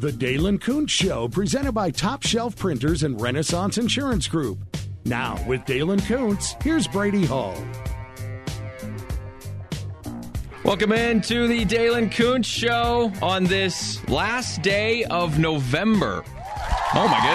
The Dalen Kuntz Show, presented by Top Shelf Printers and Renaissance Insurance Group. Now, with Dalen Kuntz, here's Brady Hall. Welcome in to the Dalen Kuntz Show on this last day of November. Oh, my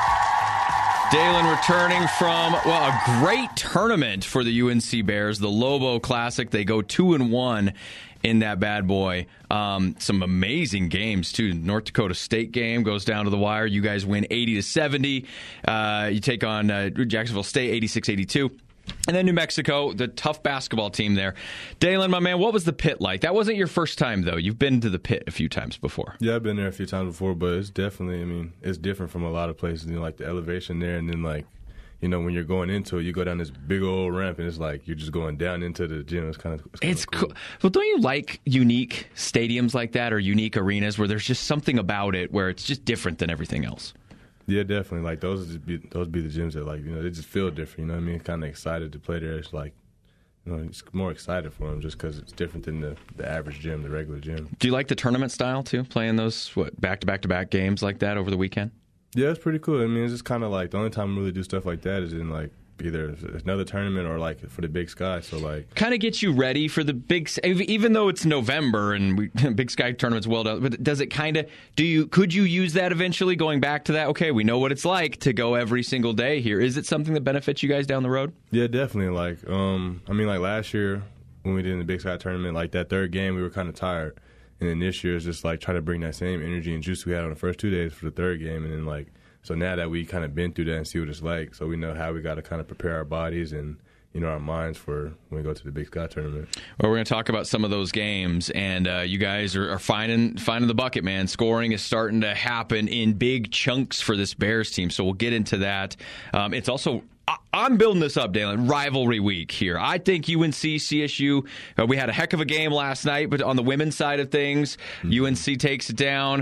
goodness. Dalen returning from, well, a great tournament for the UNC Bears, the Lobo Classic. They go 2-1 in that bad boy. Some amazing games, too. North Dakota State game goes down to the wire. You guys win 80-70. You take on Jacksonville State 86-82. And then New Mexico, the tough basketball team there. Dalen, my man, what was the pit like? That wasn't your first time, though. You've been to the pit a few times before. Yeah, I've been there a few times before, but it's definitely, I mean, it's different from a lot of places. You know, like the elevation there, and then, like, you know, when you're going into it, you go down this big old ramp, and it's like you're just going down into the gym. It's kind of cool. Well, don't you like unique stadiums like that or unique arenas where there's just something about it where it's just different than everything else? Yeah, definitely. Like those be the gyms that, like, you know, they just feel different. You know what I mean? Kind of excited to play there. It's like, you know, it's more excited for them just because it's different than the average gym, the regular gym. Do you like the tournament style too? Playing those back-to-back games like that over the weekend? Yeah, it's pretty cool. I mean, it's just kind of like the only time we really do stuff like that is in like either another tournament or like for the Big Sky. So like, kind of gets you ready for the big, even though it's November and Big Sky tournament's well done. But does it kind of could you use that eventually going back to that? Okay, we know what it's like to go every single day here. Is it something that benefits you guys down the road? Yeah, definitely. Like, I mean, like last year when we did in the Big Sky tournament, like that third game we were kind of tired, and then this year is just like try to bring that same energy and juice we had on the first 2 days for the third game, and then like. So now that we kind of been through that and see what it's like, so we know how we got to kind of prepare our bodies and, you know, our minds for when we go to the Big Sky tournament. Well, we're going to talk about some of those games, and you guys are finding the bucket, man. Scoring is starting to happen in big chunks for this Bears team, so we'll get into that. It's also... I'm building this up, Dalen. Rivalry week here. I think UNC, CSU, we had a heck of a game last night, but on the women's side of things, UNC takes it down.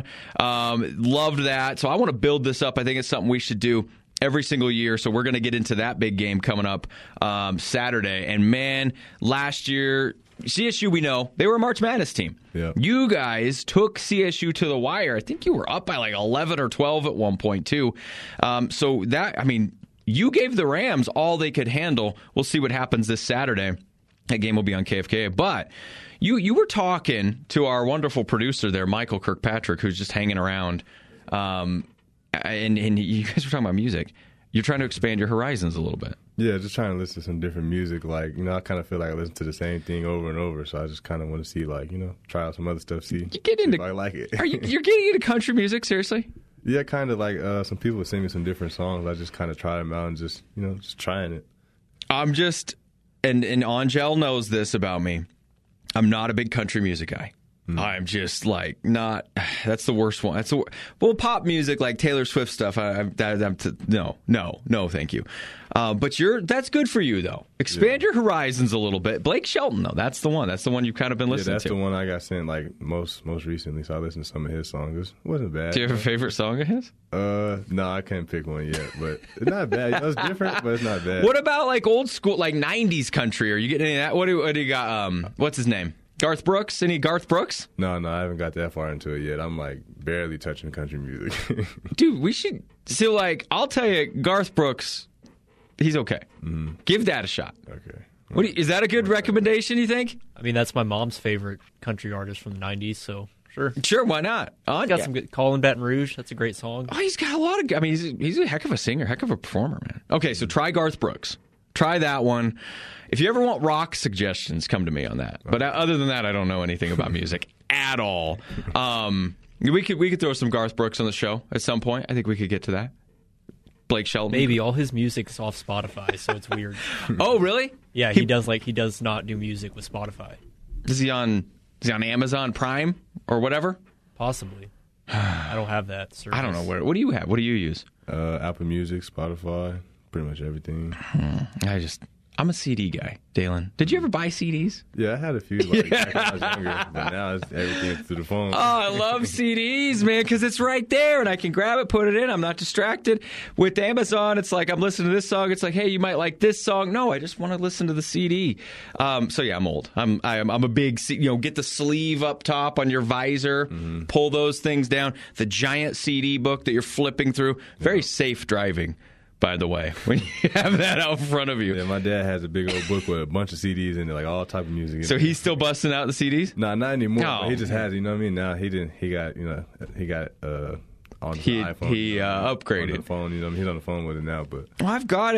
Loved that. So I want to build this up. I think it's something we should do every single year. So we're going to get into that big game coming up Saturday. And, man, last year, CSU, we know, they were a March Madness team. Yeah. You guys took CSU to the wire. I think you were up by like 11 or 12 at one point, too. So that, I mean... You gave the Rams all they could handle. We'll see what happens this Saturday. That game will be on KFK. But you were talking to our wonderful producer there, Michael Kirkpatrick, who's just hanging around. And you guys were talking about music. You're trying to expand your horizons a little bit. Yeah, just trying to listen to some different music. Like, you know, I kind of feel like I listen to the same thing over and over. So I just kind of want to see, like, you know, try out some other stuff, see if I like it. You're getting into country music, seriously? Yeah, kind of like some people would send me some different songs. I just kind of try them out and just, you know, just trying it. I'm just, and Angel knows this about me. I'm not a big country music guy. I'm just like not. That's the worst one. Well, pop music like Taylor Swift stuff. No, thank you. But that's good for you though. Expand your horizons a little bit. Blake Shelton though, that's the one. That's the one you've kind of been listening to. Yeah, that's the one I got sent like most recently. So I listened to some of his songs. It wasn't bad. Do you have a favorite song of his? No, I can't pick one yet. But it's not bad. You know, it's different, but it's not bad. What about like old school, like '90s country? Are you getting any of that? What do you got? What's his name? Garth Brooks? Any Garth Brooks? No, I haven't got that far into it yet. I'm like barely touching country music. Dude, we should. So, like, I'll tell you, Garth Brooks, he's okay. Mm-hmm. Give that a shot. Okay. Is that a good recommendation, you think? I mean, that's my mom's favorite country artist from the 90s, so sure. Sure, why not? He's got some good. Colin Baton Rouge, that's a great song. Oh, he's got a lot of. I mean, he's a heck of a singer, heck of a performer, man. Okay, so try Garth Brooks. Try that one. If you ever want rock suggestions, come to me on that. But other than that, I don't know anything about music at all. We could throw some Garth Brooks on the show at some point. I think we could get to that. Blake Shelton. Maybe all his music's off Spotify, so it's weird. Oh, really? Yeah, he does not do music with Spotify. Is he on Amazon Prime or whatever? Possibly. I don't have that service. I don't know what do you have? What do you use? Apple Music, Spotify, pretty much everything. I'm a CD guy, Dalen. Did you ever buy CDs? Yeah, I had a few like back when I was younger, but now it's everything through the phone. Oh, I love CDs, man, because it's right there, and I can grab it, put it in. I'm not distracted. With Amazon, it's like I'm listening to this song. It's like, hey, you might like this song. No, I just want to listen to the CD. So yeah, I'm old. I'm a big, get the sleeve up top on your visor, pull those things down. The giant CD book that you're flipping through. Very safe driving, by the way, when you have that out in front of you. Yeah, my dad has a big old book with a bunch of CDs in it, like all type of music. So he's still busting out the CDs? No, not anymore. Oh. But he just has, you know what I mean? Now he got on the iPhone. He upgraded. On the phone, he's on the phone with it now. But well, I've got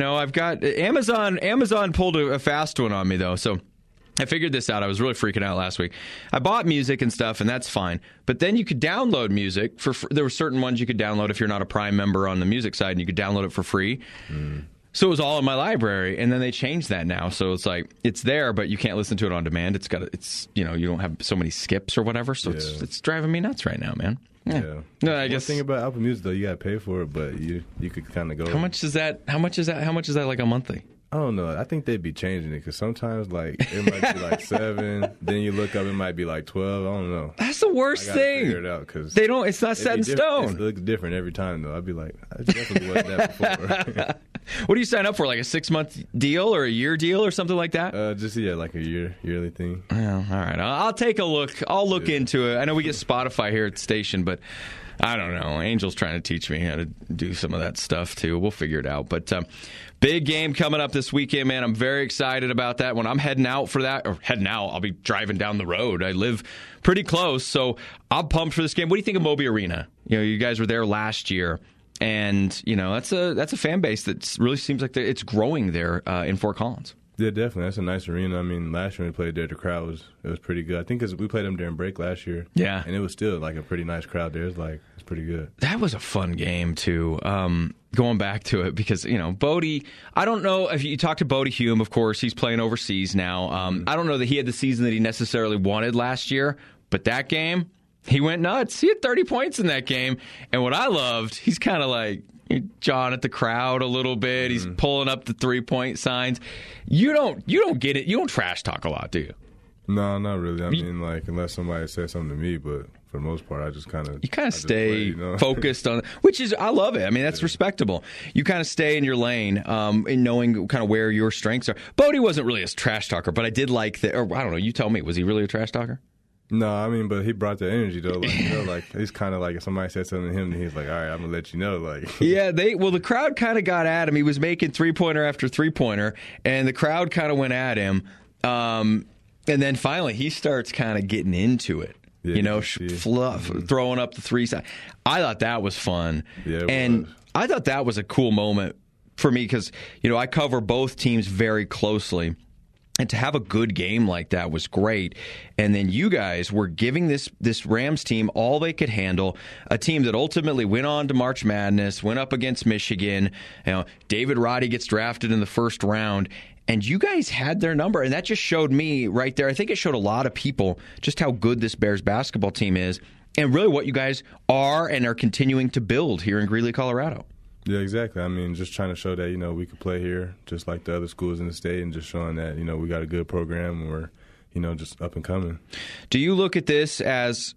Amazon. Amazon pulled a fast one on me though, so. I figured this out. I was really freaking out last week. I bought music and stuff, and that's fine. But then you could download music. There were certain ones you could download if you're not a Prime member on the music side, and you could download it for free. So it was all in my library, and then they changed that now. So it's like it's there, but you can't listen to it on demand. You don't have so many skips or whatever. So it's driving me nuts right now, man. Yeah. No, I guess. One thing about Apple Music though, you gotta pay for it, but you could kind of go. How much is that? How much is that like a monthly? I don't know. I think they'd be changing it because sometimes like it might be like 7, then you look up, it might be like 12. I don't know. That's the worst thing. Figure it out because they don't. It's not set in stone. It looks different every time though. I'd be like, I definitely wasn't that before. What do you sign up for? Like a 6-month deal or a year deal or something like that? Like a yearly thing. Yeah, all right. I'll take a look. I'll look into it. I know we get Spotify here at the station, but I don't know. Angel's trying to teach me how to do some of that stuff too. We'll figure it out. But big game coming up this weekend, man. I'm very excited about that. When I'm heading out for that, I'll be driving down the road. I live pretty close, so I'm pumped for this game. What do you think of Moby Arena? You guys were there last year. And, that's a fan base that really seems like it's growing there in Fort Collins. Yeah, definitely. That's a nice arena. I mean, last year we played there, the crowd was pretty good. I think because we played them during break last year. Yeah. And it was still like a pretty nice crowd there. It's pretty good. That was a fun game, too. Going back to it because, Bodie, I don't know if you talk to Bodie Hume, of course, he's playing overseas now. I don't know that he had the season that he necessarily wanted last year, but that game, he went nuts. He had 30 points in that game. And what I loved, he's kind of like jawing at the crowd a little bit. He's pulling up the 3-point signs. You don't get it. You don't trash talk a lot, do you? No, not really. I mean, unless somebody says something to me, but for the most part, I just kind of... You kind of stay focused on... Which is, I love it. I mean, that's respectable. You kind of stay in your lane in knowing kind of where your strengths are. Bodie wasn't really a trash talker, but I did like that... Or, I don't know, you tell me. Was he really a trash talker? No, I mean, but he brought that energy, though. He's kind of like, if somebody said something to him, he's like, all right, I'm going to let you know. Yeah, the crowd kind of got at him. He was making 3-pointer after 3-pointer, and the crowd kind of went at him. And then finally, he starts kind of getting into it. Yeah, throwing up the 3 side. I thought that was fun. Yeah, and I thought that was a cool moment for me because, I cover both teams very closely. And to have a good game like that was great. And then you guys were giving this Rams team all they could handle, a team that ultimately went on to March Madness, went up against Michigan. David Roddy gets drafted in the first round. And you guys had their number. And that just showed me right there. I think it showed a lot of people just how good this Bears basketball team is and really what you guys are and are continuing to build here in Greeley, Colorado. Yeah, exactly. I mean, just trying to show that, we could play here just like the other schools in the state and just showing that, we got a good program and we're, just up and coming. Do you look at this as,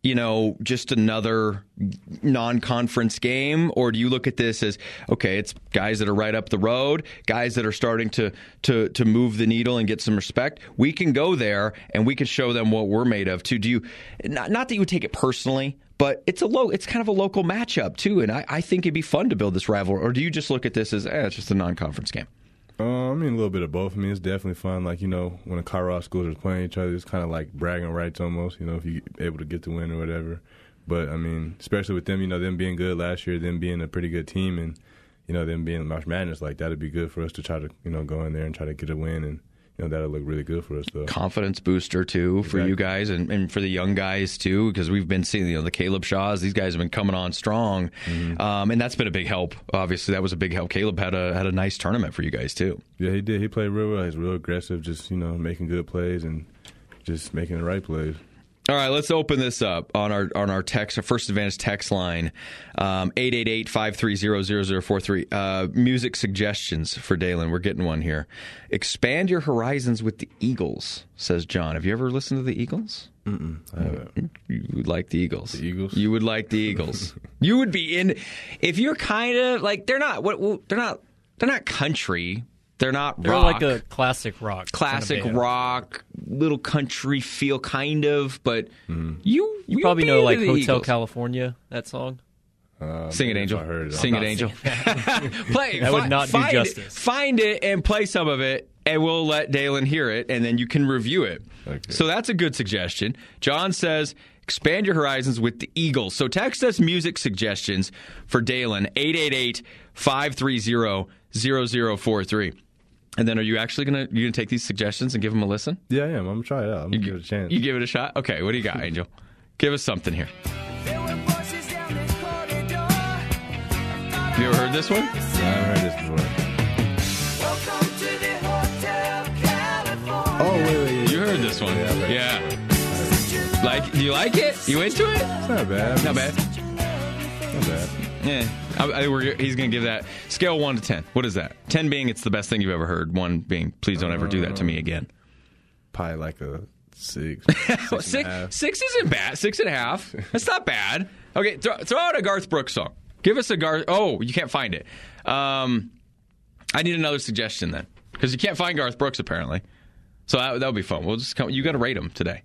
just another non-conference game, or do you look at this as, okay, it's guys that are right up the road, guys that are starting to move the needle and get some respect? We can go there and we can show them what we're made of too. Do you, not that you would take it personally, but it's kind of a local matchup too, and I think it'd be fun to build this rivalry. Or do you just look at this as, it's just a non-conference game? I mean, a little bit of both. I mean, it's definitely fun. When the Colorado schools are playing each other, it's kind of like bragging rights almost, if you're able to get the win or whatever. But, I mean, especially with them, them being good last year, them being a pretty good team, and, them being March Madness, that'd be good for us to try to, go in there and try to get a win. And, that'll look really good for us, though. Confidence booster, too, for you guys and for the young guys, too, because we've been seeing, the Caleb Shaws. These guys have been coming on strong, and that's been a big help. Obviously, that was a big help. Caleb had a nice tournament for you guys, too. Yeah, he did. He played real well. He's real aggressive, just, making good plays and just making the right plays. All right, let's open this up on our text, our First Advantage text line, 888-530-0043. Music suggestions for Dalen. We're getting one here. Expand your horizons with the Eagles, says John. Have you ever listened to the Eagles? I haven't. You would like the Eagles. The Eagles? You would like the Eagles. You would be in if you're kind of like they're not country. They're not They're rock. like a classic rock. Classic kind of rock, little country feel, kind of. But you probably know like Hotel Eagles. California, that song. Sing it, Angel. I heard it. Sing it, Angel. Play. That would not do justice. Find it and play some of it, and we'll let Dalen hear it, and then you can review it. Okay. So that's a good suggestion. John says, expand your horizons with the Eagles. So text us music suggestions for Dalen, 888-530-0043. And then are you actually going to take these suggestions and give them a listen? Yeah, I am. I'm going to try it out. I'm going to give it a chance. You give it a shot? Okay, what do you got, Angel? Give us something here. Have you ever heard this one? I haven't heard this before. Oh, wait. You heard this one. Yeah, I've heard Yeah. Do you like it? You into it? It's not bad. Not bad. Not bad. Yeah. He's going to give that scale 1 to 10. What is that? 10 being it's the best thing you've ever heard. 1 being please don't ever do that to me again. Probably like a 6. 6 isn't bad. 6.5. That's not bad. Okay, throw out a Garth Brooks song. Give us a Garth. Oh, you can't find it. I need another suggestion then, because you can't find Garth Brooks apparently. So that'll be fun. We'll just come. You got to rate them today.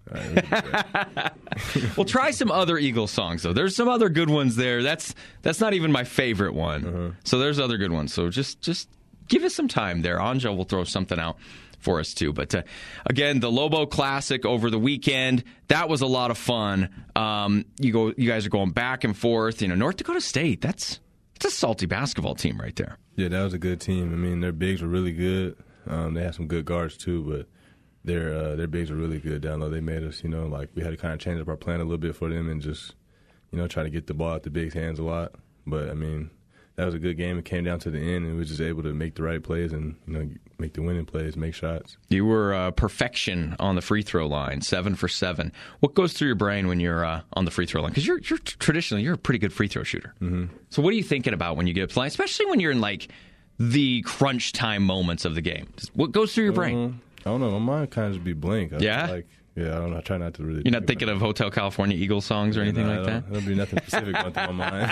We'll try some other Eagles songs though. There's some other good ones there. That's not even my favorite one. So there's other good ones. So just give us some time there. Anja will throw something out for us too. But again, the Lobo Classic over the weekend, that was a lot of fun. You guys are going back and forth. North Dakota State. That's a salty basketball team right there. Yeah, that was a good team. I mean, their bigs were really good. They had some good guards too, but their bigs were really good down low. They made us, we had to kind of change up our plan a little bit for them and just, try to get the ball out the bigs' hands a lot. But, I mean, that was a good game. It came down to the end, and we were just able to make the right plays and, make the winning plays, make shots. You were perfection on the free throw line, 7 for 7. What goes through your brain when you're on the free throw line? Because you're traditionally a pretty good free throw shooter. Mm-hmm. So what are you thinking about when you get up to the line, especially when you're in, the crunch time moments of the game? What goes through your brain? I don't know. My mind kind of just be blank. Yeah? I don't know. I try not to really. You're not thinking of Hotel California Eagles songs or anything like that? There'll be nothing specific going through my mind.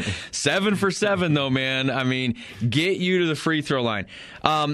7 for 7, though, man. I mean, get you to the free throw line. Do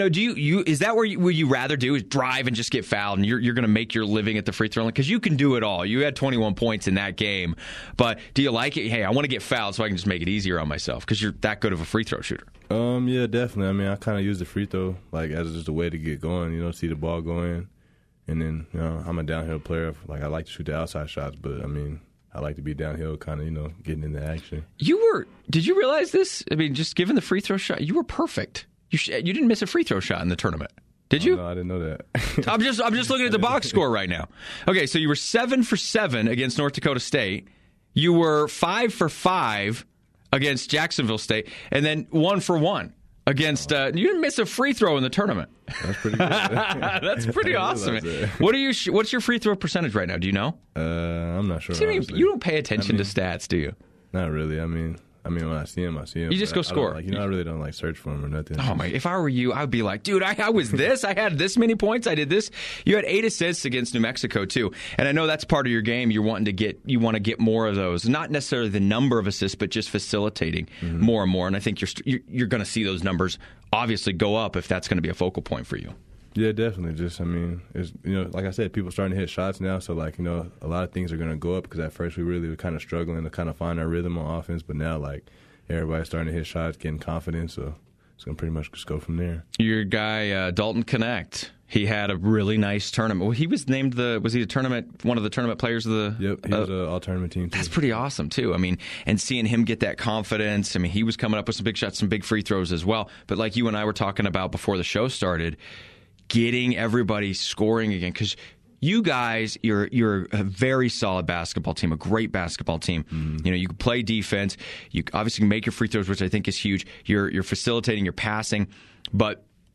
you is that what you rather do is drive and just get fouled and you're going to make your living at the free throw line? Because you can do it all. You had 21 points in that game. But do you like it? Hey, I want to get fouled so I can just make it easier on myself because you're that good of a free throw shooter. Yeah, definitely. I mean, I kind of use the free throw as just a way to get going, see the ball going. And then, I'm a downhill player. I like to shoot the outside shots, but, I mean, I like to be downhill kind of, getting into action. Did you realize this? I mean, just given the free throw shot, you were perfect. You didn't miss a free throw shot in the tournament. Did you? No, I didn't know that. I'm just looking at the box score right now. Okay, so you were 7 for 7 against North Dakota State. You were 5 for 5 against Jacksonville State, and then 1 for 1 against. You didn't miss a free throw in the tournament. That's pretty good. That's pretty awesome. What's your free throw percentage right now? Do you know? I'm not sure. You don't pay attention to stats, do you? Not really. I mean, when I see him, I see him. You just go score. I really don't search for him or nothing. Oh my! If I were you, I would be like, dude, I was this. I had this many points. I did this. You had 8 assists against New Mexico too, and I know that's part of your game. You want to get more of those. Not necessarily the number of assists, but just facilitating more and more. And I think you're going to see those numbers obviously go up if that's going to be a focal point for you. Yeah, definitely. Just, it's, like I said, people are starting to hit shots now. So, a lot of things are going to go up because at first we really were kind of struggling to kind of find our rhythm on offense. But now, everybody's starting to hit shots, getting confidence. So it's going to pretty much just go from there. Your guy, Dalton Connect, he had a really nice tournament. Well, he was named one of the tournament players of the... Yep, he was an all-tournament team, too. That's pretty awesome, too. I mean, and seeing him get that confidence, he was coming up with some big shots, some big free throws as well. But like you and I were talking about before the show started, getting everybody scoring again, because you guys, you're a very solid basketball team, a great basketball team. Mm-hmm. You can play defense. You obviously can make your free throws, which I think is huge. You're facilitating, you're passing, but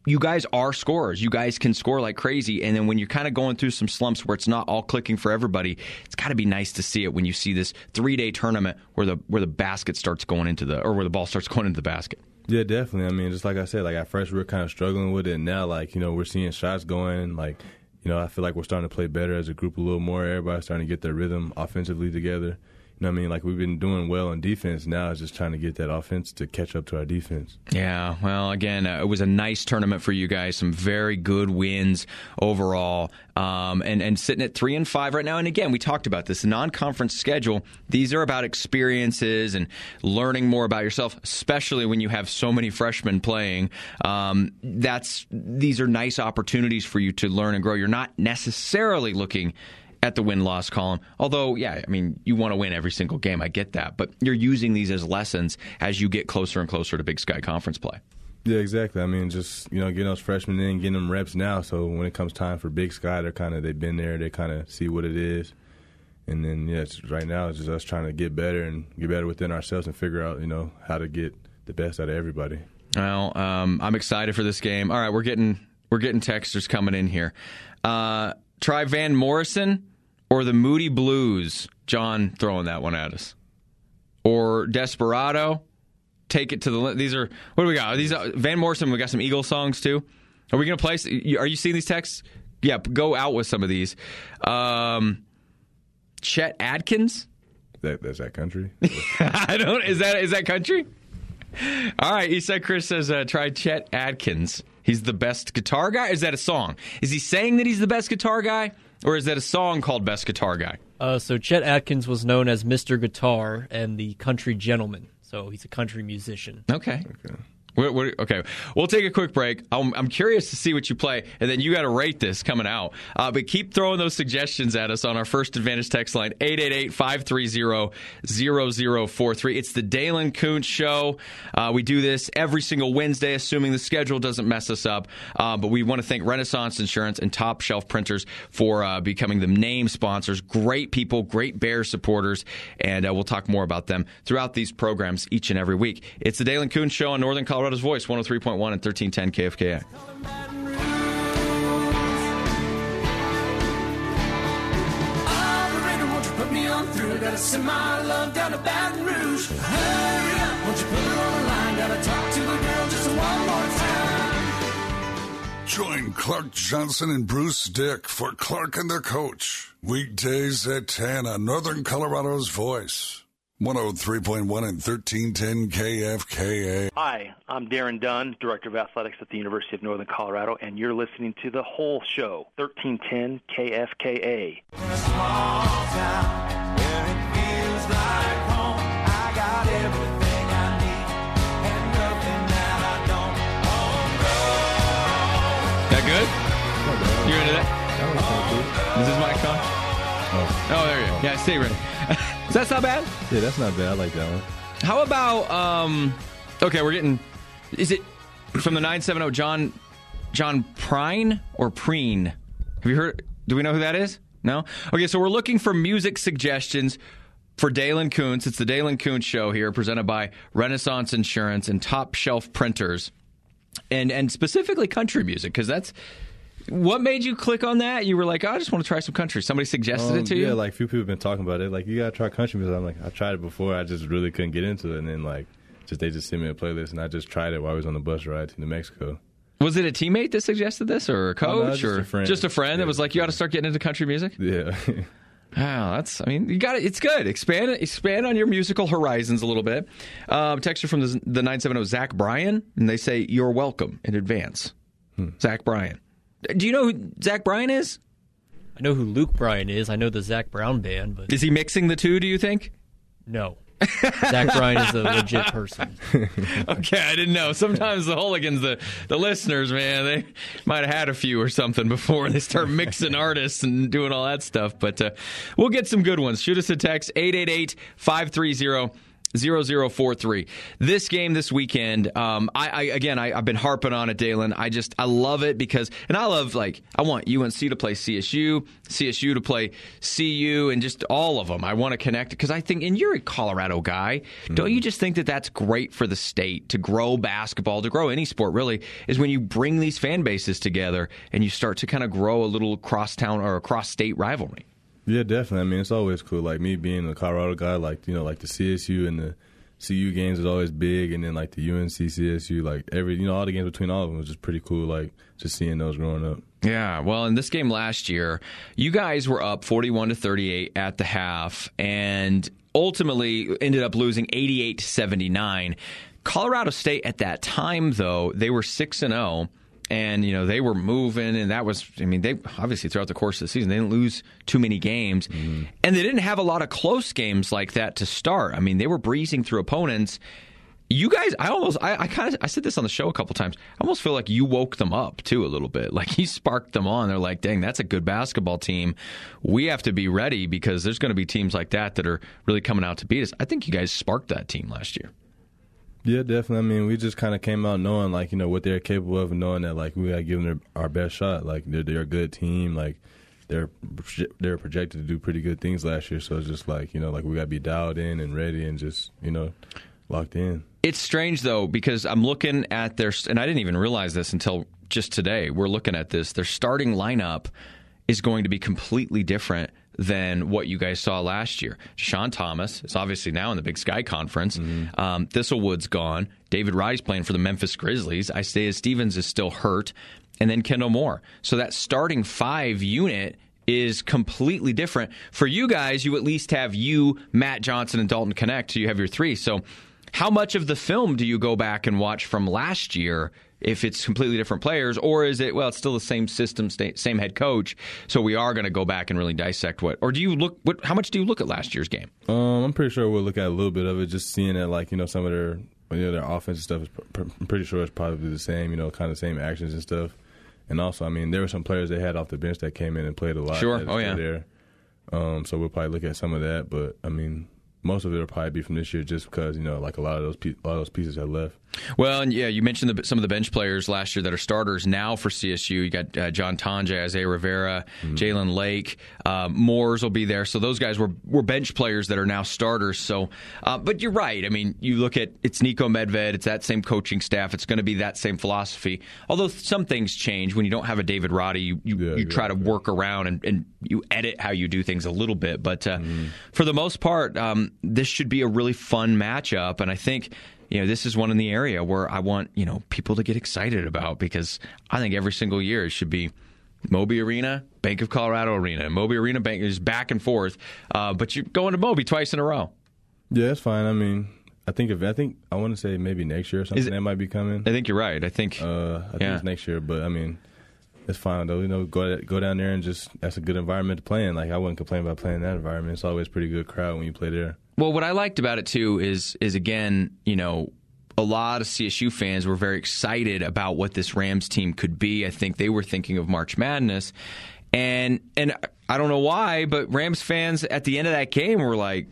you guys are scorers. You guys can score like crazy. And then when you're kind of going through some slumps where it's not all clicking for everybody, it's got to be nice to see it when you see this 3-day tournament where the basket starts going into where the ball starts going into the basket. Yeah, definitely. I mean, just like I said, like at first we were kind of struggling with it, and now, like, we're seeing shots going. Like, I feel like we're starting to play better as a group a little more. Everybody's starting to get their rhythm offensively together. You know what I mean? Like, we've been doing well on defense. Now it's just trying to get that offense to catch up to our defense. Yeah, well, again, it was a nice tournament for you guys. Some very good wins overall. And sitting at 3-5 right now. And again, we talked about this, the non-conference schedule. These are about experiences and learning more about yourself, especially when you have so many freshmen playing. These are nice opportunities for you to learn and grow. You're not necessarily looking at the win-loss column. Although, yeah, I mean, you want to win every single game. I get that. But you're using these as lessons as you get closer and closer to Big Sky Conference play. Yeah, exactly. I mean, just, getting those freshmen in, getting them reps now. So when it comes time for Big Sky, they've been there. They kind of see what it is. And then, right now it's just us trying to get better and get better within ourselves and figure out, how to get the best out of everybody. Well, I'm excited for this game. All right, we're getting texters coming in here. Try Van Morrison or the Moody Blues. John throwing that one at us. Or Desperado. Take it to the... These are... What do we got? These are, Van Morrison, we got some Eagle songs too. Are we going to play... Are you seeing these texts? Yeah, go out with some of these. Chet Atkins? That's that country? I don't... Is that country? All right, Eastside Chris says try Chet Atkins. He's the best guitar guy? Is that a song? Is he saying that he's the best guitar guy? Or is that a song called Best Guitar Guy? So Chet Atkins was known as Mr. Guitar and the Country Gentleman. So he's a country musician. Okay. Okay, we'll take a quick break. I'm curious to see what you play, and then you got to rate this coming out. But keep throwing those suggestions at us on our First Advantage text line, 888-530-0043. It's the Dalen Koontz Show. We do this every single Wednesday, assuming the schedule doesn't mess us up. But we want to thank Renaissance Insurance and Top Shelf Printers for becoming the name sponsors. Great people, great Bears supporters, and we'll talk more about them throughout these programs each and every week. It's the Dalen Koontz Show on Northern Colorado's Voice, 103.1 and 1310 KFKA. Operator, won't you put me on through? Gotta send my love down to Baton Rouge. Hurry up, won't you put it on the line? Gotta talk to the girl just one more time. Join Clark Johnson and Bruce Dick for Clark and the Coach. Weekdays at 10 on Northern Colorado's Voice. 103.1 and 1310 KFKA. Hi, I'm Darren Dunn, Director of Athletics at the University of Northern Colorado, and you're listening to The Whole Show, 1310 KFKA. In a small town where it feels like home, I got everything I need and nothing that I don't. That good? You into that? Is this mic on? Oh, there you go. Yeah, stay ready. Does that sound bad? Yeah, that's not bad. I like that one. How about, okay, we're getting, is it from the 970, John Prine or Preen? Have you heard, do we know who that is? No? Okay, so we're looking for music suggestions for Dalen Koontz. It's the Dalen Koontz Show here, presented by Renaissance Insurance and Top Shelf Printers, and specifically country music, because that's... What made you click on that? You were like, oh, I just want to try some country. Somebody suggested it to you? Yeah, like a few people have been talking about it. Like, you got to try country music. I'm like, I tried it before. I just really couldn't get into it. And then, like, they just sent me a playlist, and I just tried it while I was on the bus ride to New Mexico. Was it a teammate that suggested this, or a coach? No, just a friend that was like, you ought to start getting into country music? Yeah. Wow, you got it. It's good. Expand on your musical horizons a little bit. Texter from the 970, Zach Bryan, and they say, you're welcome in advance. Zach Bryan. Do you know who Zach Bryan is? I know who Luke Bryan is. I know the Zach Brown Band, but... Is he mixing the two, do you think? No. Zach Bryan is a legit person. Okay, I didn't know. Sometimes the hooligans, the listeners, man, they might have had a few or something before they start mixing artists and doing all that stuff. But we'll get some good ones. Shoot us a text, 888-530-0043. 0043. This game this weekend, I've been harping on it, Dalen. I love it because, and I want UNC to play CSU to play CU, and just all of them. I want to connect because I think, and you're a Colorado guy, don't you just think that that's great for the state to grow basketball, to grow any sport really, is when you bring these fan bases together and you start to kind of grow a little cross-town or a cross-state rivalry? Yeah, definitely. I mean, it's always cool. Like me being a Colorado guy, like the CSU and the CU games is always big, and then like the UNC CSU, like all the games between all of them was just pretty cool. Like just seeing those growing up. Yeah, well, in this game last year, you guys were up 41-38 at the half, and ultimately ended up losing 88-79. Colorado State at that time, though, they were 6-0. And, they were moving, and they obviously throughout the course of the season, they didn't lose too many games. Mm-hmm. And they didn't have a lot of close games like that to start. I mean, they were breezing through opponents. You guys, I said this on the show a couple times. I almost feel like you woke them up, too, a little bit. Like, you sparked them on. They're like, dang, that's a good basketball team. We have to be ready because there's going to be teams like that are really coming out to beat us. I think you guys sparked that team last year. Yeah, definitely. I mean, we just kind of came out knowing, like, what they're capable of, and knowing that, like, we got to give them our best shot. Like, they're a good team. Like, they're projected to do pretty good things last year. So it's just like, we got to be dialed in and ready and just, locked in. It's strange, though, because I'm looking at and I didn't even realize this until just today. We're looking at this. Their starting lineup is going to be completely different than what you guys saw last year. Sean Thomas is obviously now in the Big Sky Conference. Mm-hmm. Thistlewood's gone. David Roddy's playing for the Memphis Grizzlies. Isaiah Stevens is still hurt. And then Kendall Moore. So that starting 5 unit is completely different. For you guys, you at least have Matt Johnson, and Dalton Connect. So you have your 3. So how much of the film do you go back and watch from last year if it's completely different players, or is it, well, it's still the same system, same head coach, so we are going to go back and really dissect or do you look, how much do you look at last year's game? I'm pretty sure we'll look at a little bit of it, just seeing that, like, some of their offensive stuff is I'm pretty sure it's probably the same, kind of same actions and stuff. And also, I mean, there were some players they had off the bench that came in and played a lot. Sure, yeah. There. So we'll probably look at some of that, but, I mean, most of it will probably be from this year just because, like a lot of those pieces have left. Well, and yeah, you mentioned some of the bench players last year that are starters now for CSU. You got John Tonje, Isaiah Rivera, Jalen Lake. Moores will be there. So those guys were bench players that are now starters. So, but you're right. I mean, you look at, it's Nico Medved. It's that same coaching staff. It's going to be that same philosophy. Although some things change. When you don't have a David Roddy, you try to work around and you edit how you do things a little bit. But for the most part, this should be a really fun matchup. And I think, this is one in the area where I want, people to get excited about, because I think every single year it should be Moby Arena, Bank of Colorado Arena. Moby Arena, Bank is back and forth. But you're going to Moby twice in a row. Yeah, that's fine. I mean, I think I want to say maybe next year or something that might be coming. I think you're right. I think it's next year, but I mean, it's fine though. Go down there and just, that's a good environment to play in. Like, I wouldn't complain about playing in that environment. It's always a pretty good crowd when you play there. Well, what I liked about it, too, is again, a lot of CSU fans were very excited about what this Rams team could be. I think they were thinking of March Madness. And I don't know why, but Rams fans at the end of that game were, like,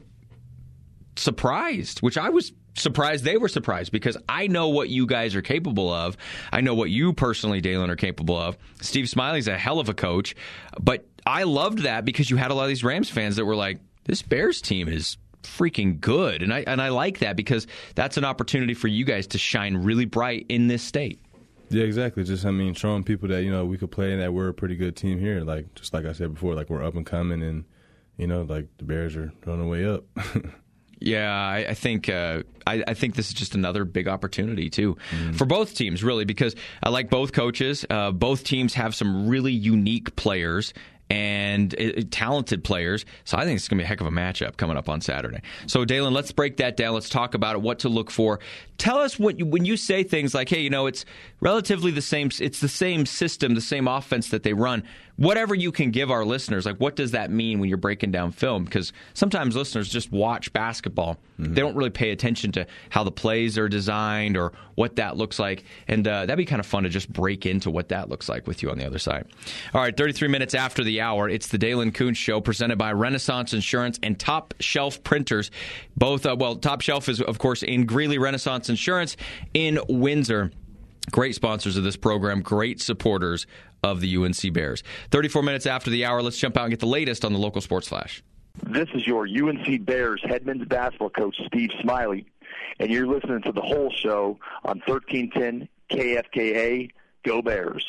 surprised, which I was surprised they were surprised, because I know what you guys are capable of. I know what you personally, Dalen, are capable of. Steve Smiley's a hell of a coach. But I loved that because you had a lot of these Rams fans that were like, this Bears team is freaking good, and I like that, because that's an opportunity for you guys to shine really bright in this state. Yeah, exactly. Just, I mean, showing people that, we could play and that we're a pretty good team here. Like, just like I said before, like, we're up and coming, and, like, the Bears are on the way up. Yeah, I think I think this is just another big opportunity, too, for both teams, really, because I like both coaches. Both teams have some really unique players and talented players. So I think it's going to be a heck of a matchup coming up on Saturday. So, Dalen, let's break that down. Let's talk about it, what to look for. Tell us when you say things like, hey, it's relatively the same. It's the same system, the same offense that they run. Whatever you can give our listeners, like, what does that mean when you're breaking down film? Because sometimes listeners just watch basketball. They don't really pay attention to how the plays are designed or what that looks like. And that'd be kind of fun to just break into what that looks like with you on the other side. All right, 33 minutes after the the hour. It's the Dalen Kuntz Show, presented by Renaissance Insurance and Top Shelf Printers. Both, Top Shelf is, of course, in Greeley, Renaissance Insurance in Windsor. Great sponsors of this program, great supporters of the UNC Bears. 34 minutes after the hour, let's jump out and get the latest on the local sports flash. This is your UNC Bears head men's basketball coach, Steve Smiley, and you're listening to the whole show on 1310 KFKA. Go Bears.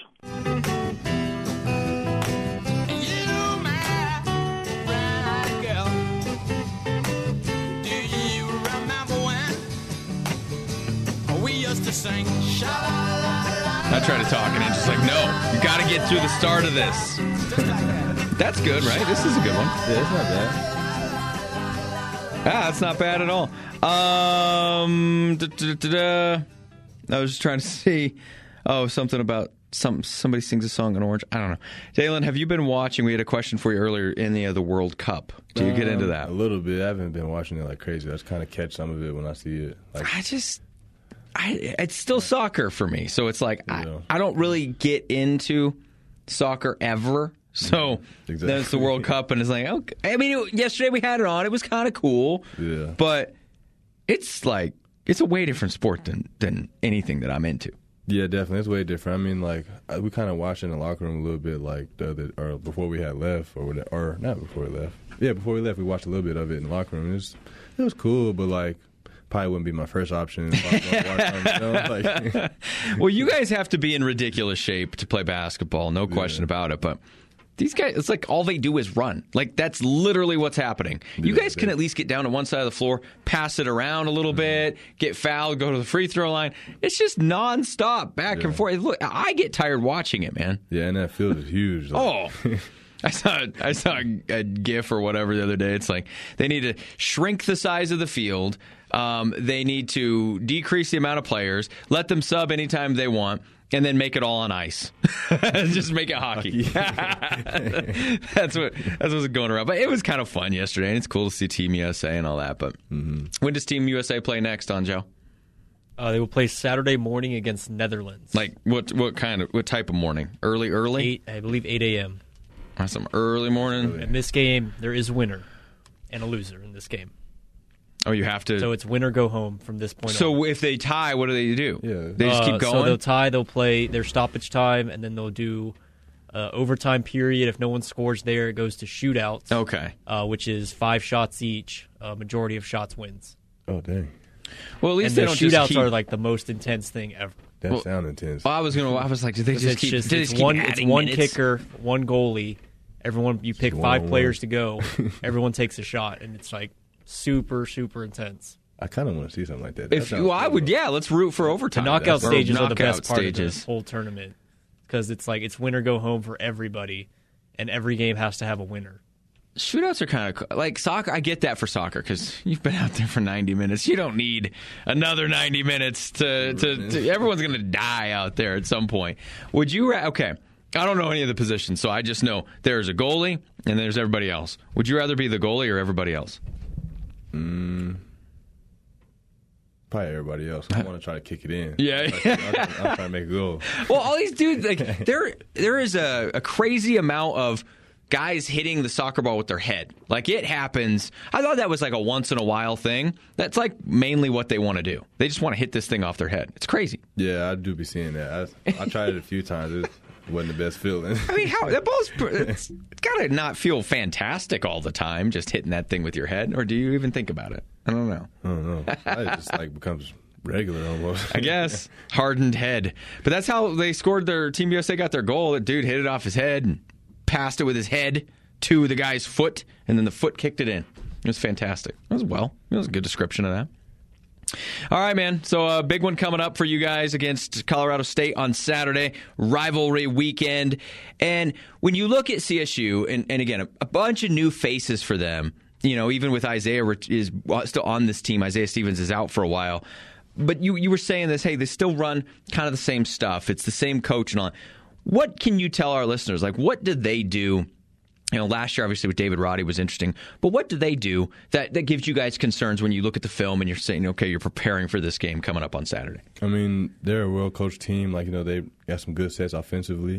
I tried to talk and it's just like, no, you got to get through the start of this. That's good, right? This is a good one. Yeah, it's not bad. That's not bad at all. I was just trying to see. Something about somebody sings a song in Orange. I don't know. Dalen, have you been watching? We had a question for you earlier in the World Cup. Do you get into that? A little bit. I haven't been watching it like crazy. I just kind of catch some of it when I see it. Like, it's still soccer for me. So it's like, I don't really get into soccer ever. So exactly. Then it's the World Cup, and it's like, okay. I mean, yesterday we had it on. It was kind of cool. Yeah. But it's like, it's a way different sport than anything that I'm into. Yeah, definitely. It's way different. I mean, like, we kind of watched in the locker room a little bit, like, or before we had left, or not before we left. Yeah, before we left, we watched a little bit of it in the locker room. It was cool, but, like, probably wouldn't be my first option. Well, you guys have to be in ridiculous shape to play basketball, no question about it, but these guys, it's like all they do is run. Like, that's literally what's happening. You guys can at least get down to one side of the floor, pass it around a little bit, get fouled, go to the free throw line. It's just nonstop, back and forth. Look, I get tired watching it, man. Yeah, and that field is huge. Like. I saw a GIF or whatever the other day. It's like they need to shrink the size of the field. They need to decrease the amount of players, let them sub anytime they want, and then make it all on ice. Just make it hockey. That's what's going around. But it was kind of fun yesterday, and it's cool to see Team USA and all that. But when does Team USA play next, Joe? They will play Saturday morning against Netherlands. Like what type of morning? Early? I believe 8 a.m. That's some early morning. In this game, there is a winner and a loser in this game. Oh, you have to. So it's win or go home from this point on. So if they tie, what do they do? Yeah. They just keep going? So they'll tie, they'll play their stoppage time, and then they'll do overtime period. If no one scores there, it goes to shootouts. Okay. Which is 5 shots each. Majority of shots wins. Oh, dang. Well, at least and they the don't shootouts just keep... are like the most intense thing ever. That sounds intense. Well, I was like, did they just keep? It's one kicker, one goalie. Everyone, you pick 5 players to go. Everyone takes a shot, and it's like super, super intense. I kind of want to see something like that. Let's root for overtime. The knockout stages are the best part stages. of the whole tournament because it's like it's win or go home for everybody, and every game has to have a winner. Shootouts are kind of like soccer. I get that for soccer because you've been out there for 90 minutes. You don't need another 90 minutes to everyone's going to die out there at some point. Would you? Okay. I don't know any of the positions, so I just know there's a goalie and there's everybody else. Would you rather be the goalie or everybody else? Probably everybody else. I want to try to kick it in. Yeah. I'm trying to make a goal. Well, all these dudes, like there is a crazy amount of guys hitting the soccer ball with their head. Like, it happens. I thought that was like a once-in-a-while thing. That's like mainly what they want to do. They just want to hit this thing off their head. It's crazy. Yeah, I do be seeing that. I tried it a few times. It wasn't the best feeling. I mean, it's got to not feel fantastic all the time, just hitting that thing with your head. Or do you even think about it? I don't know. It just becomes regular almost. I guess. Hardened head. But that's how they scored their Team USA got their goal. The dude hit it off his head and passed it with his head to the guy's foot, and then the foot kicked it in. It was fantastic. It was a good description of that. All right, man. So a big one coming up for you guys against Colorado State on Saturday. Rivalry weekend. And when you look at CSU, and again, a bunch of new faces for them, even with Isaiah is still on this team. Isaiah Stevens is out for a while. But you were saying this, hey, they still run kind of the same stuff. It's the same coach and all. What can you tell our listeners? Like, what did they do? Last year, obviously, with David Roddy was interesting. But what do they do that gives you guys concerns when you look at the film and you're saying, okay, you're preparing for this game coming up on Saturday? I mean, they're a well-coached team. Like, they got some good sets offensively.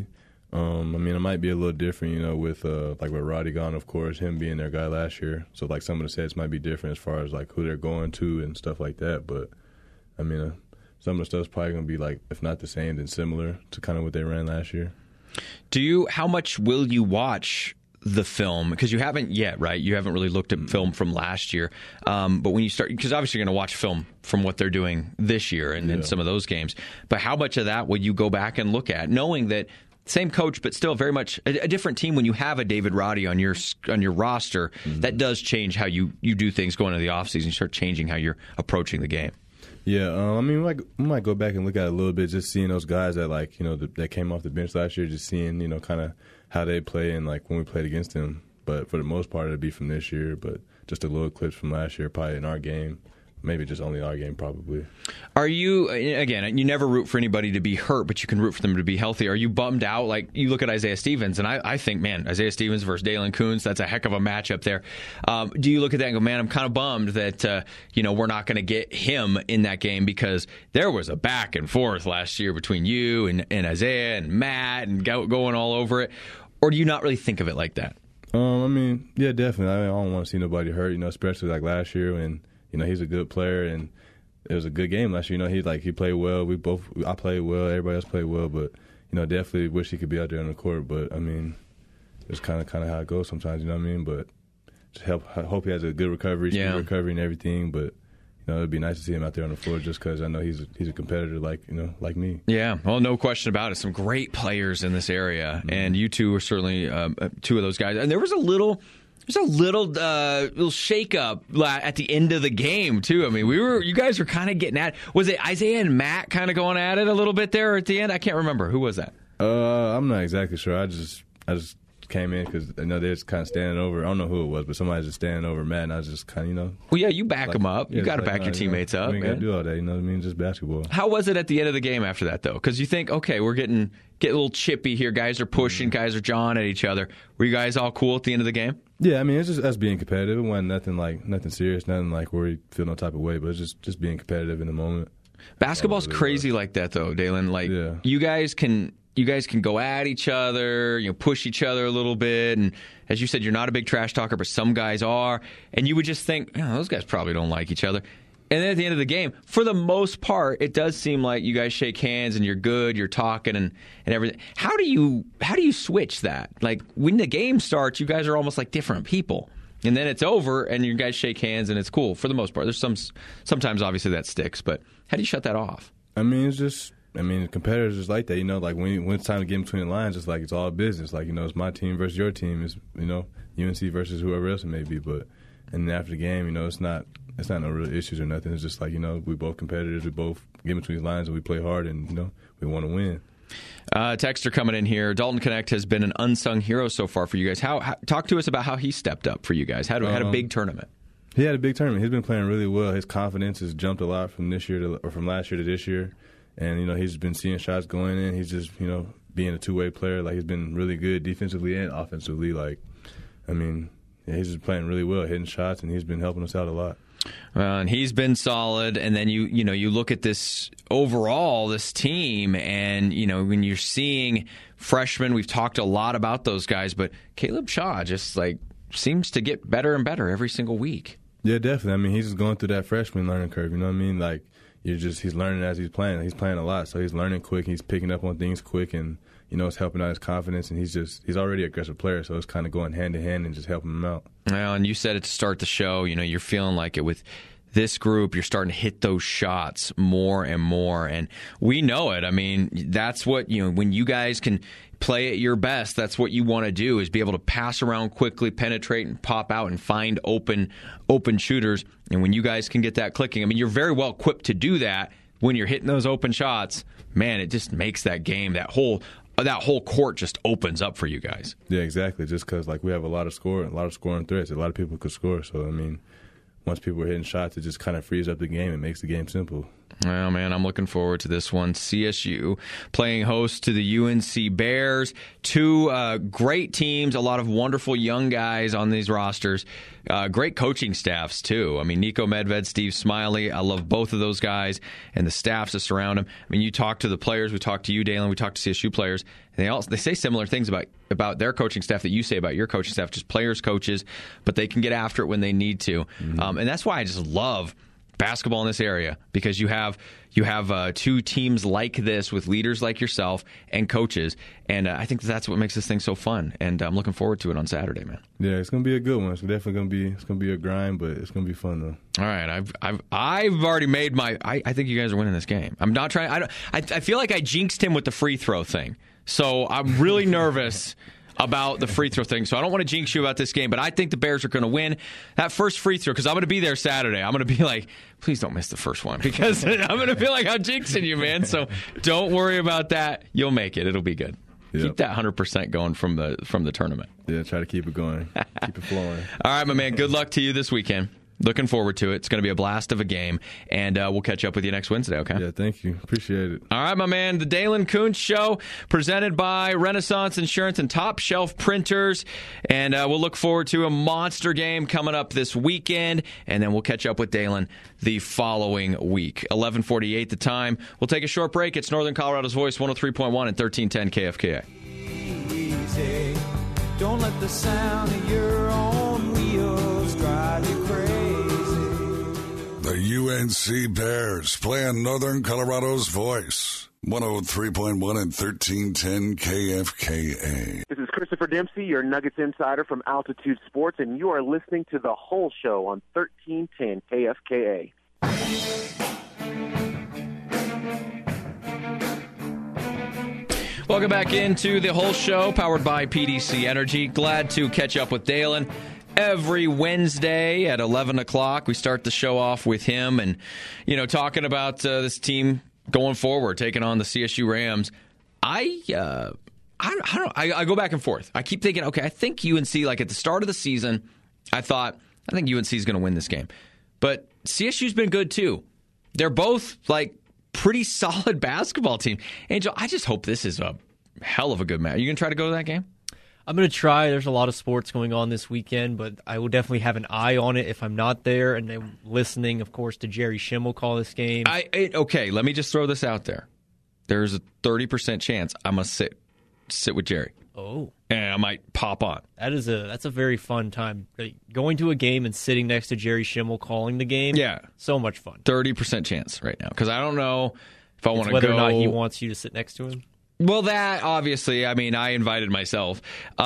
I mean, it might be a little different, you know, with like with Roddy gone, of course, him being their guy last year. So like some of the sets might be different as far as like who they're going to and stuff like that. But I mean, some of the stuff's probably going to be like, if not the same, then similar to kind of what they ran last year. How much will you watch the film? Because you haven't yet, right? You haven't really looked at film from last year. But when you start, because obviously you're going to watch film from what they're doing this year and in some of those games. But how much of that will you go back and look at, knowing that same coach, but still very much a different team when you have a David Roddy on your roster? That does change how you do things going into the offseason. You start changing how you're approaching the game. Yeah, I mean, we might go back and look at it a little bit, just seeing those guys that, like, you know, that came off the bench last year, just seeing, you know, kind of how they play and, like, when we played against them. But for the most part, it'll be from this year, but just a little clips from last year, probably in our game. Maybe just only our game, probably. Are you, again, you never root for anybody to be hurt, but you can root for them to be healthy. Are you bummed out? Like, you look at Isaiah Stevens, and I think, man, Isaiah Stevens versus Dalen Koontz, that's a heck of a matchup there. Do you look at that and go, man, I'm kind of bummed that, we're not going to get him in that game, because there was a back and forth last year between you and Isaiah and Matt and going all over it? Or do you not really think of it like that? I mean, yeah, definitely. I don't want to see nobody hurt, you know, especially like last year when, you know, he's a good player, and it was a good game last year. You know, he played well. I played well. Everybody else played well, but you know, definitely wish he could be out there on the court. But I mean, it's kind of how it goes sometimes. You know what I mean? But just I hope he has a good recovery, speed recovery, and everything. But you know, it'd be nice to see him out there on the floor, just because I know he's a competitor like me. Yeah, well, no question about it. Some great players in this area, and you two are certainly two of those guys. And there was a little shake-up at the end of the game, too. I mean, you guys were kind of getting at it. Was it Isaiah and Matt kind of going at it a little bit there at the end? I can't remember. Who was that? I'm not exactly sure. I just came in because I know they're just kind of standing over. I don't know who it was, but somebody's just standing over Matt, and I was just kind of, you know. Well, yeah, you back them up. You got to back your teammates up. We ain't got to do all that, you know what I mean? Just basketball. How was it at the end of the game after that, though? Because you think, okay, we're getting a little chippy here. Guys are pushing, guys are jawing at each other. Were you guys all cool at the end of the game? Yeah, I mean, it's just us being competitive. It wasn't nothing serious, nothing like where we feel no type of way, but it's just being competitive in the moment. Basketball's crazy like that, though, Dalen. Like, you guys can go at each other, you know, push each other a little bit, and as you said, you're not a big trash talker, but some guys are, and you would just think, those guys probably don't like each other. And then at the end of the game, for the most part, it does seem like you guys shake hands and you're good, you're talking and everything. How do you switch that? Like, when the game starts, you guys are almost like different people. And then it's over and you guys shake hands and it's cool for the most part. There's sometimes obviously that sticks, but how do you shut that off? I mean, competitors is like that, you know, like when it's time to get in between the lines, it's like it's all business. Like, you know, it's my team versus your team. It's, you know, UNC versus whoever else it may be. But and then after the game, you know, it's not no real issues or nothing. It's just like, you know, we both competitors. We both get in between the lines and we play hard, and, you know, we want to win. Texter coming in here. Dalton Connect has been an unsung hero so far for you guys. Talk to us about how he stepped up for you guys. Had a big tournament. He had a big tournament. He's been playing really well. His confidence has jumped a lot from last year to this year. And, you know, he's been seeing shots going in. He's just, you know, being a two-way player. Like, he's been really good defensively and offensively. Like, I mean, he's just playing really well, hitting shots, and he's been helping us out a lot. And he's been solid. And then you look at this overall, this team, and, you know, when you're seeing freshmen, we've talked a lot about those guys, but Caleb Shaw just, like, seems to get better and better every single week. Yeah, definitely. I mean, he's just going through that freshman learning curve, you know what I mean? Like, he's learning as he's playing. He's playing a lot, so he's learning quick. He's picking up on things quick, and, you know, it's helping out his confidence. And he's already an aggressive player, so it's kind of going hand in hand and just helping him out. Well, and you said it to start the show. You know, you're feeling like it with this group. You're starting to hit those shots more and more, and we know it. I mean, that's what, you know, when you guys can play at your best, that's what you want to do, is be able to pass around quickly, penetrate, and pop out and find open shooters. And when you guys can get that clicking, I mean, you're very well equipped to do that. When you're hitting those open shots, man, it just makes that game, that whole court just opens up for you guys. Yeah, exactly. Just because, like, we have a lot of scoring threats. A lot of people could score. So, I mean, once people are hitting shots, it just kind of frees up the game and makes the game simple. Well, man, I'm looking forward to this one. CSU playing host to the UNC Bears. Two great teams, a lot of wonderful young guys on these rosters. Great coaching staffs, too. I mean, Nico Medved, Steve Smiley. I love both of those guys and the staffs that surround them. I mean, you talk to the players. We talk to you, Dalen. We talk to CSU players. They say similar things about their coaching staff that you say about your coaching staff, just players, coaches, but they can get after it when they need to. And that's why I just love basketball in this area, because you have two teams like this with leaders like yourself and coaches, and I think that's what makes this thing so fun. And I'm looking forward to it on Saturday, man. Yeah, it's gonna be a good one. It's definitely gonna be a grind, but it's gonna be fun though. All right, I've already made my. I think you guys are winning this game. I'm not trying. I feel like I jinxed him with the free throw thing, so I'm really nervous about the free throw thing. So I don't want to jinx you about this game, but I think the Bears are going to win that first free throw, because I'm going to be there Saturday. I'm going to be like, please don't miss the first one, because I'm going to feel like I'm jinxing you, man. So don't worry about that. You'll make it. It'll be good. Yep. Keep that 100% going from the tournament. Yeah, try to keep it going. Keep it flowing. All right, my man. Good luck to you this weekend. Looking forward to it. It's going to be a blast of a game, and we'll catch up with you next Wednesday, okay? Yeah, thank you. Appreciate it. All right, my man. The Dalen Koontz Show, presented by Renaissance Insurance and Top Shelf Printers, and we'll look forward to a monster game coming up this weekend, and then we'll catch up with Dalen the following week. 11:48 the time. We'll take a short break. It's Northern Colorado's Voice, 103.1 and 1310 KFKA. Easy. Don't let the sound of your own wheels drive you crazy. The UNC Bears playing Northern Colorado's Voice. 103.1 and 1310 KFKA. This is Christopher Dempsey, your Nuggets insider from Altitude Sports, and you are listening to The Whole Show on 1310 KFKA. Welcome back into The Whole Show, powered by PDC Energy. Glad to catch up with Dalen. Every Wednesday at 11 o'clock, we start the show off with him and, talking about this team going forward, taking on the CSU Rams. I go back and forth. I keep thinking, okay, I think UNC, like at the start of the season, I think UNC is going to win this game. But CSU's been good too. They're both like pretty solid basketball team. Angel, I just hope this is a hell of a good match. You going to try to go to that game? I'm going to try. There's a lot of sports going on this weekend, but I will definitely have an eye on it if I'm not there. And I'm listening, of course, to Jerry Schimmel call this game. Okay, let me just throw this out there. There's a 30% chance I'm going to sit with Jerry. Oh. And I might pop on. That's a very fun time. Going to a game and sitting next to Jerry Schimmel calling the game. Yeah. So much fun. 30% chance right now. Because I don't know if I want to go. Whether or not he wants you to sit next to him. Well, that, obviously, I mean, I invited myself.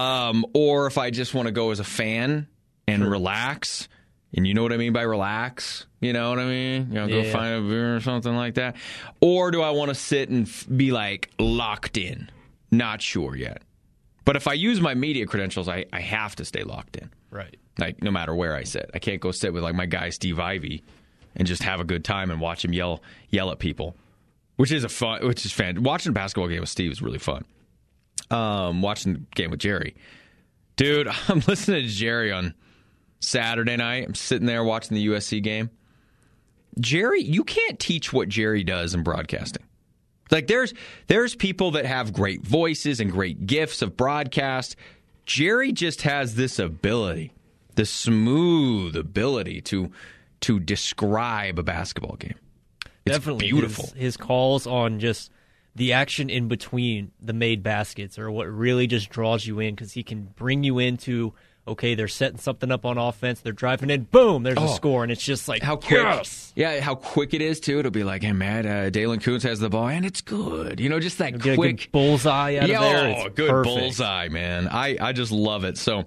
Or if I just want to go as a fan and relax. And you know what I mean by relax? You know what I mean? Go find a beer or something like that. Or do I want to sit and be, like, locked in? Not sure yet. But if I use my media credentials, I have to stay locked in. Right. Like, no matter where I sit. I can't go sit with, like, my guy Steve Ivey and just have a good time and watch him yell at people. Which is fun. Watching a basketball game with Steve is really fun. Watching the game with Jerry. Dude, I'm listening to Jerry on Saturday night. I'm sitting there watching the USC game. Jerry, you can't teach what Jerry does in broadcasting. Like, there's people that have great voices and great gifts of broadcast. Jerry just has this ability, this smooth ability to describe a basketball game. It's definitely beautiful. His calls on just the action in between the made baskets are what really just draws you in, because he can bring you into, okay, they're setting something up on offense, they're driving in, boom, there's a score, and it's just like, how quick, yes! Yeah, how quick it is, too. It'll be like, hey, man, Dalen Koontz has the ball, and it's good. Just that quick. Get a good bullseye out of there. It's good perfect. Bullseye, man. I just love it. So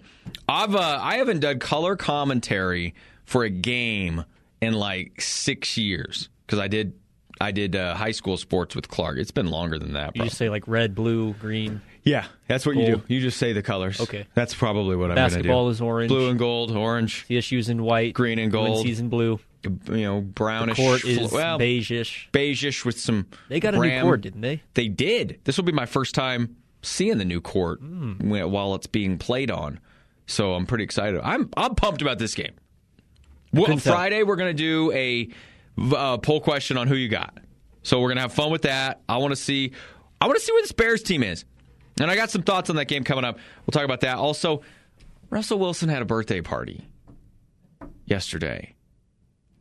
I haven't done color commentary for a game in like 6 years. Because I did high school sports with Clark. It's been longer than that. You just say like red, blue, green. Yeah, that's what gold. You do. You just say the colors. Okay. That's probably what I'm going to do. Basketball is orange. Blue and gold, orange. CSU's in white. Green and gold. UNC's in blue. Brownish. The court is beige-ish. Beige-ish with some They got a new court, didn't they? They did. This will be my first time seeing the new court while it's being played on. So I'm pretty excited. I'm pumped about this game. Well, Friday, we're going to do a poll question on who you got. So we're going to have fun with that. I want to see where this Bears team is. And I got some thoughts on that game coming up. We'll talk about that. Also, Russell Wilson had a birthday party yesterday.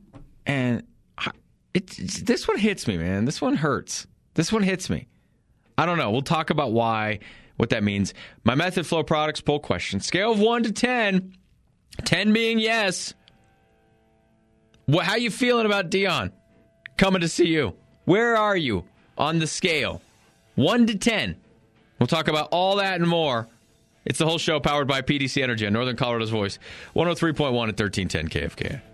And this one hits me, man. This one hurts. This one hits me. I don't know. We'll talk about what that means. My Method Flow Products poll question. Scale of 1 to 10. 10 being yes. How you feeling about Deion coming to see you? Where are you on the scale? 1 to 10. We'll talk about all that and more. It's the whole show powered by PDC Energy on Northern Colorado's Voice. 103.1 at 1310 KFK.